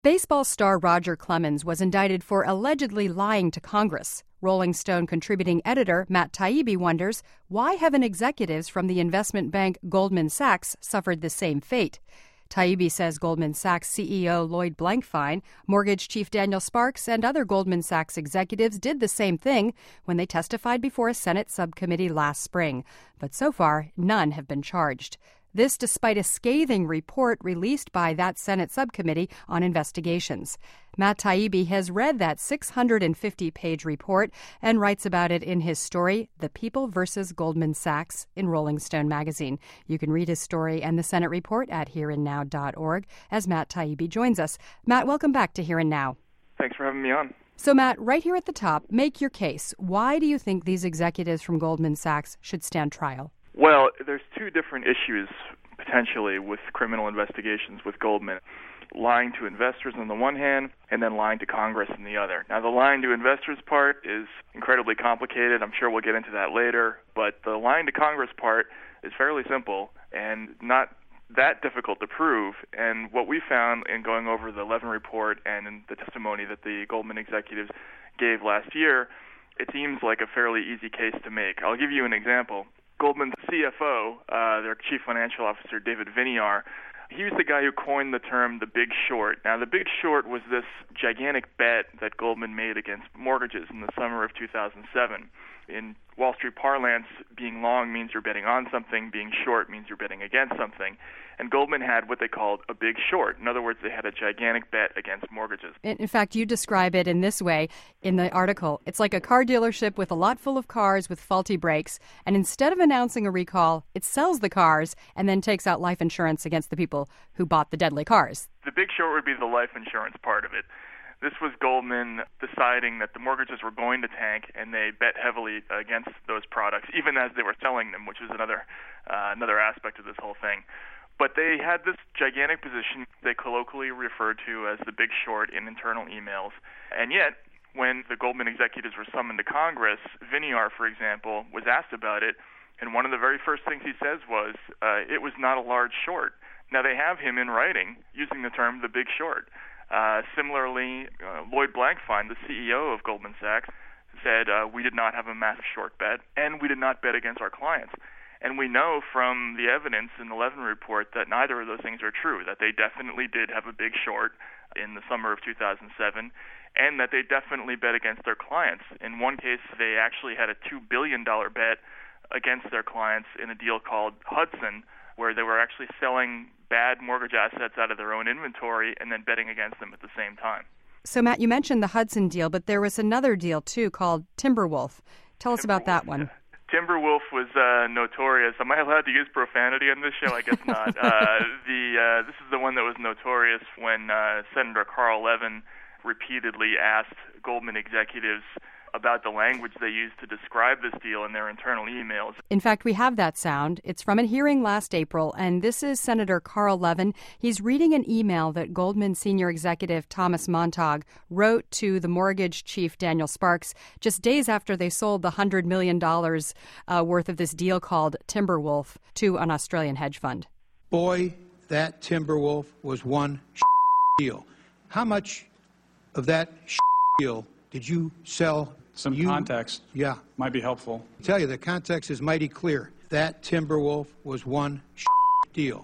Baseball star Roger Clemens was indicted for allegedly lying to Congress. Rolling Stone contributing editor Matt Taibbi wonders, why haven't executives from the investment bank Goldman Sachs suffered the same fate? Taibbi says Goldman Sachs CEO Lloyd Blankfein, mortgage chief Daniel Sparks, and other Goldman Sachs executives did the same thing when they testified before a Senate subcommittee last spring. But so far, none have been charged. This despite a scathing report released by that Senate subcommittee on investigations. Matt Taibbi has read that 650-page report and writes about it in his story, The People vs. Goldman Sachs, in Rolling Stone magazine. You can read his story and the Senate report at hereandnow.org as Matt Taibbi joins us. Matt, welcome back to Here and Now. Thanks for having me on. So, Matt, right here at the top, make your case. Why do you think these executives from Goldman Sachs should stand trial? Well, there's two different issues, potentially, with criminal investigations with Goldman. Lying to investors on the one hand, and then lying to Congress on the other. Now, the lying to investors part is incredibly complicated. I'm sure we'll get into that later. But the lying to Congress part is fairly simple and not that difficult to prove. And what we found in going over the Levin report and in the testimony that the Goldman executives gave last year, it seems like a fairly easy case to make. I'll give you an example. Goldman's CFO, their chief financial officer, David Viniar, he was the guy who coined the term the Big Short. Now, the Big Short was this gigantic bet that Goldman made against mortgages in the summer of 2007. In Wall Street parlance, being long means you're betting on something, being short means you're betting against something. And Goldman had what they called a big short. In other words, they had a gigantic bet against mortgages. In fact, you describe it in this way in the article. It's like a car dealership with a lot full of cars with faulty brakes, and instead of announcing a recall, it sells the cars and then takes out life insurance against the people who bought the deadly cars. The big short would be the life insurance part of it. This was Goldman deciding that the mortgages were going to tank, and they bet heavily against those products, even as they were selling them, which is another aspect of this whole thing. But they had this gigantic position they colloquially referred to as the Big Short in internal emails. And yet, when the Goldman executives were summoned to Congress, Viniar, for example, was asked about it, and one of the very first things he says was, it was not a large short. Now, they have him in writing using the term the Big Short. Similarly, Lloyd Blankfein, the CEO of Goldman Sachs, said we did not have a massive short bet, and we did not bet against our clients. And we know from the evidence in the Levin report that neither of those things are true, that they definitely did have a big short in the summer of 2007, and that they definitely bet against their clients. In one case, they actually had a $2 billion bet against their clients in a deal called Hudson, where they were actually selling bad mortgage assets out of their own inventory and then betting against them at the same time. So, Matt, you mentioned the Hudson deal, but there was another deal, too, called Timberwolf. Tell us about that one. Timberwolf was notorious. Am I allowed to use profanity on this show? I guess not. This is the one that was notorious when Senator Carl Levin repeatedly asked Goldman executives about the language they used to describe this deal in their internal emails. In fact, we have that sound. It's from a hearing last April, and this is Senator Carl Levin. He's reading an email that Goldman senior executive Thomas Montag wrote to the mortgage chief Daniel Sparks just days after they sold the $100 million worth of this deal called Timberwolf to an Australian hedge fund. Boy, that Timberwolf was one deal. How much of that deal did you sell? Some context might be helpful. I tell you, the context is mighty clear. That Timberwolf was one deal.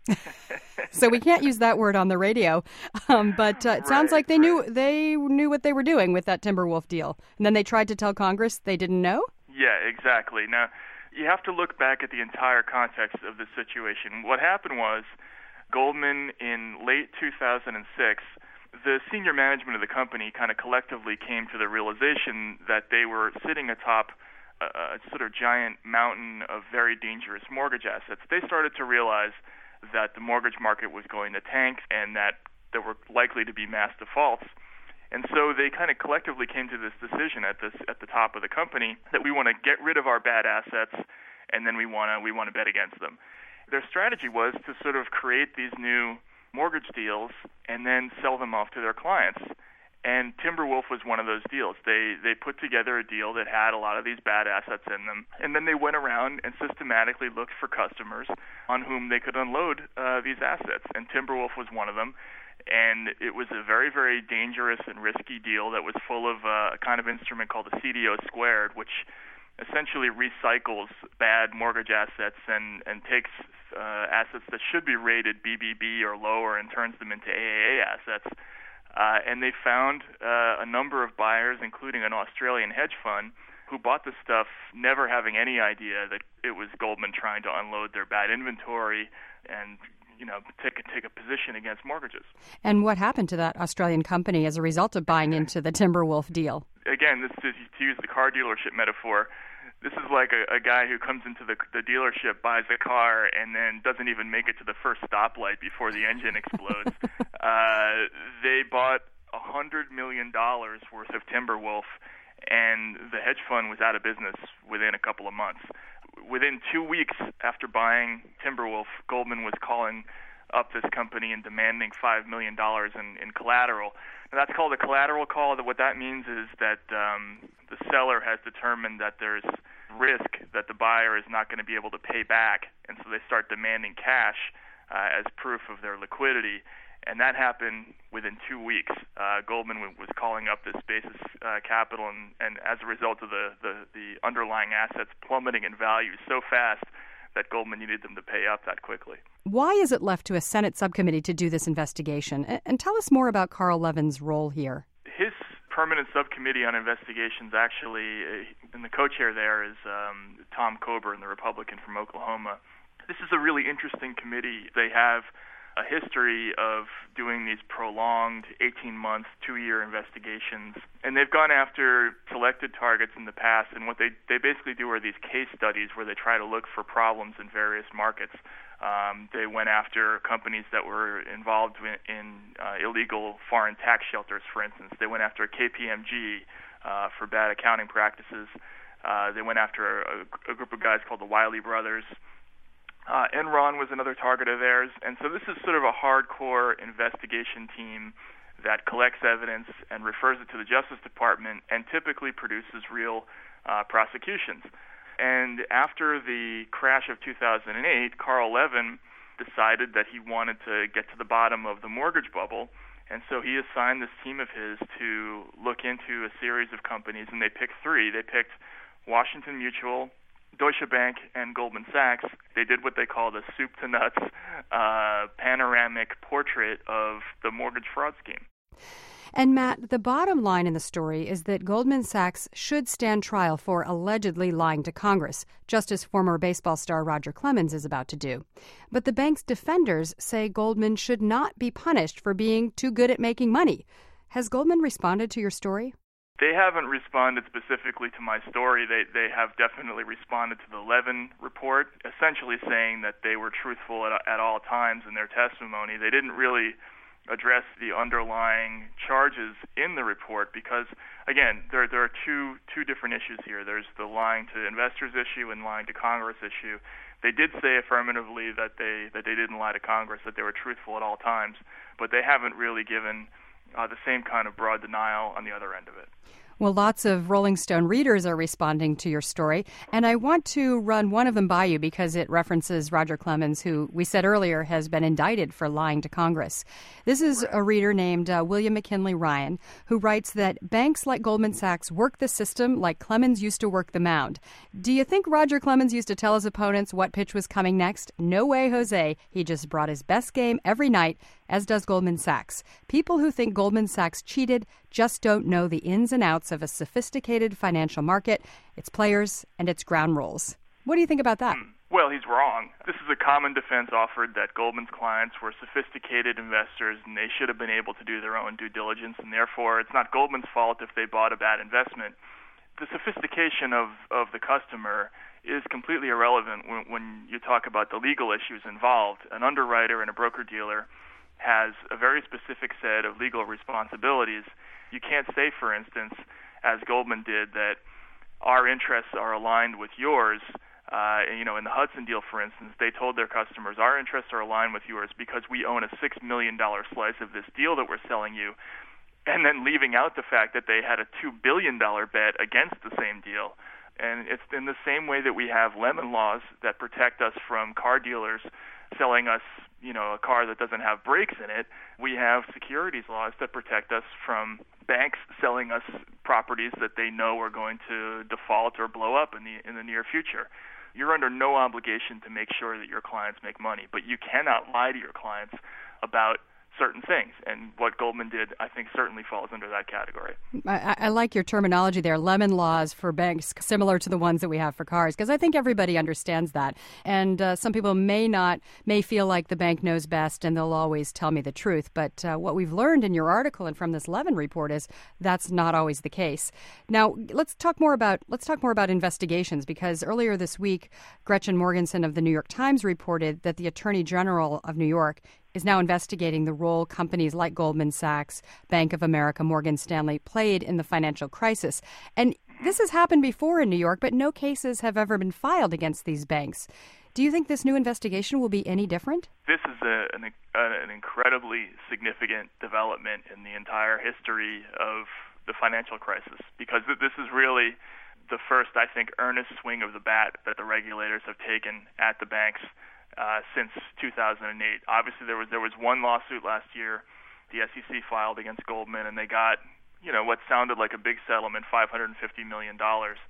So we can't use that word on the radio, but it sounds like they knew what they were doing with that Timberwolf deal. And then they tried to tell Congress they didn't know? Yeah, exactly. Now, you have to look back at the entire context of this situation. What happened was Goldman, in late 2006, the senior management of the company kind of collectively came to the realization that they were sitting atop a sort of giant mountain of very dangerous mortgage assets. They started to realize that the mortgage market was going to tank and that there were likely to be mass defaults. And so they kind of collectively came to this decision at the top of the company that we want to get rid of our bad assets, and then we want to bet against them. Their strategy was to sort of create these new mortgage deals and then sell them off to their clients. And Timberwolf was one of those deals. They put together a deal that had a lot of these bad assets in them, and then they went around and systematically looked for customers on whom they could unload these assets. And Timberwolf was one of them. And it was a very, very dangerous and risky deal that was full of a kind of instrument called a CDO squared, which essentially recycles bad mortgage assets and takes assets that should be rated BBB or lower and turns them into AAA assets. And they found a number of buyers, including an Australian hedge fund, who bought the stuff never having any idea that it was Goldman trying to unload their bad inventory and take a position against mortgages. And what happened to that Australian company as a result of buying into the Timberwolf deal? Again, this is, to use the car dealership metaphor, this is like a guy who comes into the dealership, buys a car, and then doesn't even make it to the first stoplight before the engine explodes. They bought $100 million worth of Timberwolf, and the hedge fund was out of business within a couple of months. Within 2 weeks after buying Timberwolf, Goldman was calling up this company and demanding $5 million in collateral. Now, that's called a collateral call. What that means is that the seller has determined that there's risk that the buyer is not going to be able to pay back, and so they start demanding cash as proof of their liquidity. And that happened within 2 weeks. Goldman was calling up this basis capital, and as a result of the underlying assets plummeting in value so fast that Goldman needed them to pay up that quickly. Why is it left to a Senate subcommittee to do this investigation? And tell us more about Carl Levin's role here. His permanent subcommittee on investigations, actually, and the co-chair there is Tom Coburn, the Republican from Oklahoma. This is a really interesting committee. They have a history of doing these prolonged 18-month, 2-year investigations. And they've gone after selected targets in the past, and what they basically do are these case studies where they try to look for problems in various markets. They went after companies that were involved in illegal foreign tax shelters, for instance. They went after KPMG for bad accounting practices. They went after a group of guys called the Wiley Brothers. Enron was another target of theirs. And so this is sort of a hardcore investigation team that collects evidence and refers it to the Justice Department and typically produces real prosecutions. And after the crash of 2008, Carl Levin decided that he wanted to get to the bottom of the mortgage bubble, and so he assigned this team of his to look into a series of companies, and they picked 3. They picked Washington Mutual, Deutsche Bank, and Goldman Sachs. They did what they called a soup-to-nuts panoramic portrait of the mortgage fraud scheme. And Matt, the bottom line in the story is that Goldman Sachs should stand trial for allegedly lying to Congress, just as former baseball star Roger Clemens is about to do. But the bank's defenders say Goldman should not be punished for being too good at making money. Has Goldman responded to your story? They haven't responded specifically to my story. They have definitely responded to the Levin report, essentially saying that they were truthful at all times in their testimony. They didn't really address the underlying charges in the report because, again, there are two different issues here. There's the lying to investors issue and lying to Congress issue. They did say affirmatively that they didn't lie to Congress, that they were truthful at all times, but they haven't really given the same kind of broad denial on the other end of it. Well, lots of Rolling Stone readers are responding to your story, and I want to run one of them by you because it references Roger Clemens, who we said earlier has been indicted for lying to Congress. This is a reader named William McKinley Ryan, who writes that banks like Goldman Sachs work the system like Clemens used to work the mound. Do you think Roger Clemens used to tell his opponents what pitch was coming next? No way, Jose. He just brought his best game every night, as does Goldman Sachs. People who think Goldman Sachs cheated just don't know the ins and outs of a sophisticated financial market, its players, and its ground rules. What do you think about that? Well, he's wrong. This is a common defense offered that Goldman's clients were sophisticated investors and they should have been able to do their own due diligence, and therefore it's not Goldman's fault if they bought a bad investment. The sophistication of the customer is completely irrelevant when you talk about the legal issues involved. An underwriter and a broker-dealer has a very specific set of legal responsibilities. You can't say, for instance, as Goldman did, that our interests are aligned with yours. In the Hudson deal, for instance, they told their customers, our interests are aligned with yours because we own a $6 million slice of this deal that we're selling you, and then leaving out the fact that they had a $2 billion bet against the same deal. And it's in the same way that we have lemon laws that protect us from car dealers selling us a car that doesn't have brakes in it. We have securities laws that protect us from banks selling us properties that they know are going to default or blow up in the near future. You're under no obligation to make sure that your clients make money, but you cannot lie to your clients about certain things. And what Goldman did, I think, certainly falls under that category. I like your terminology there, lemon laws for banks, similar to the ones that we have for cars, because I think everybody understands that. And some people may feel like the bank knows best and they'll always tell me the truth. But what we've learned in your article and from this Levin report is that's not always the case. Now, let's talk more about investigations, because earlier this week, Gretchen Morgenson of the New York Times reported that the Attorney General of New York is now investigating the role companies like Goldman Sachs, Bank of America, Morgan Stanley played in the financial crisis. And this has happened before in New York, but no cases have ever been filed against these banks. Do you think this new investigation will be any different? This is an incredibly significant development in the entire history of the financial crisis, because this is really the first, I think, earnest swing of the bat that the regulators have taken at the banks since 2008. Obviously, there was one lawsuit last year the SEC filed against Goldman, and they got what sounded like a big settlement, $550 million.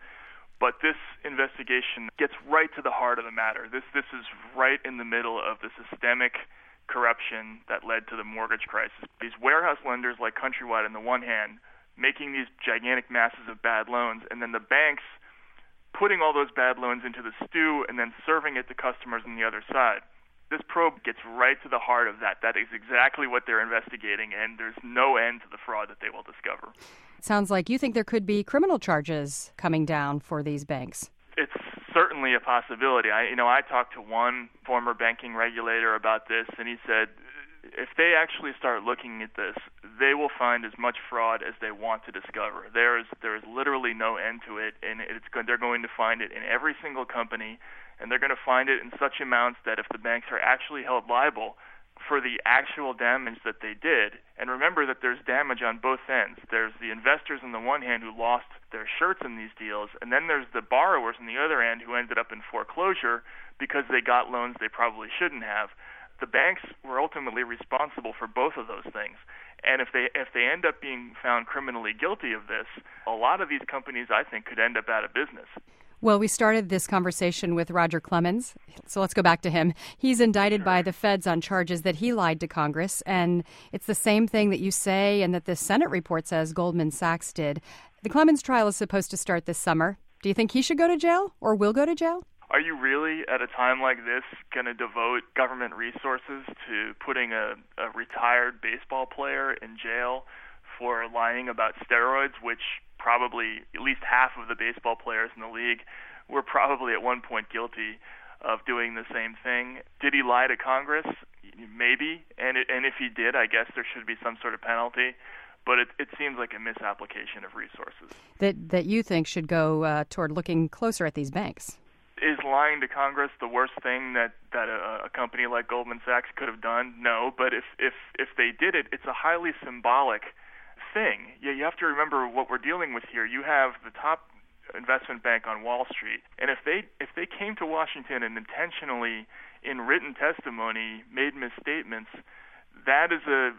But this investigation gets right to the heart of the matter. This is right in the middle of the systemic corruption that led to the mortgage crisis. These warehouse lenders like Countrywide on the one hand making these gigantic masses of bad loans, and then the banks putting all those bad loans into the stew and then serving it to customers on the other side. This probe gets right to the heart of that. That is exactly what they're investigating, and there's no end to the fraud that they will discover. Sounds like you think there could be criminal charges coming down for these banks. It's certainly a possibility. I talked to one former banking regulator about this, and he said if they actually start looking at this, they will find as much fraud as they want to discover. There is literally no end to it, and they're going to find it in every single company, and they're going to find it in such amounts that if the banks are actually held liable for the actual damage that they did, and remember that there's damage on both ends. There's the investors on the one hand who lost their shirts in these deals, and then there's the borrowers on the other end who ended up in foreclosure because they got loans they probably shouldn't have. The banks were ultimately responsible for both of those things. And if they end up being found criminally guilty of this, a lot of these companies, I think, could end up out of business. Well, we started this conversation with Roger Clemens, so let's go back to him. He's indicted by the feds on charges that he lied to Congress, and it's the same thing that you say and that the Senate report says Goldman Sachs did. The Clemens trial is supposed to start this summer. Do you think he should go to jail or will go to jail? Are you really, at a time like this, going to devote government resources to putting a retired baseball player in jail for lying about steroids, which probably at least half of the baseball players in the league were probably at one point guilty of doing the same thing? Did he lie to Congress? Maybe. And if he did, I guess there should be some sort of penalty. But it seems like a misapplication of resources. That you think should go toward looking closer at these banks. Is lying to Congress the worst thing that a company like Goldman Sachs could have done? No, but if they did it, it's a highly symbolic thing. You have to remember what we're dealing with here. You have the top investment bank on Wall Street, and if they came to Washington and intentionally, in written testimony, made misstatements, that's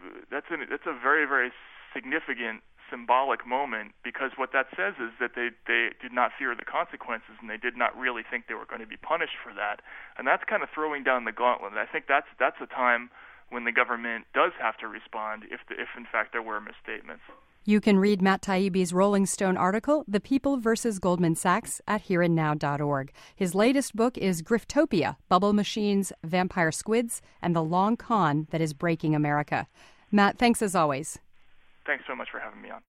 a very, very significant symbolic moment, because what that says is that they did not fear the consequences and they did not really think they were going to be punished for that. And that's kind of throwing down the gauntlet. And I think that's a time when the government does have to respond if in fact there were misstatements. You can read Matt Taibbi's Rolling Stone article, The People versus Goldman Sachs, at hereandnow.org. His latest book is Griftopia, Bubble Machines, Vampire Squids, and the Long Con That Is Breaking America. Matt, thanks as always. Thanks so much for having me on.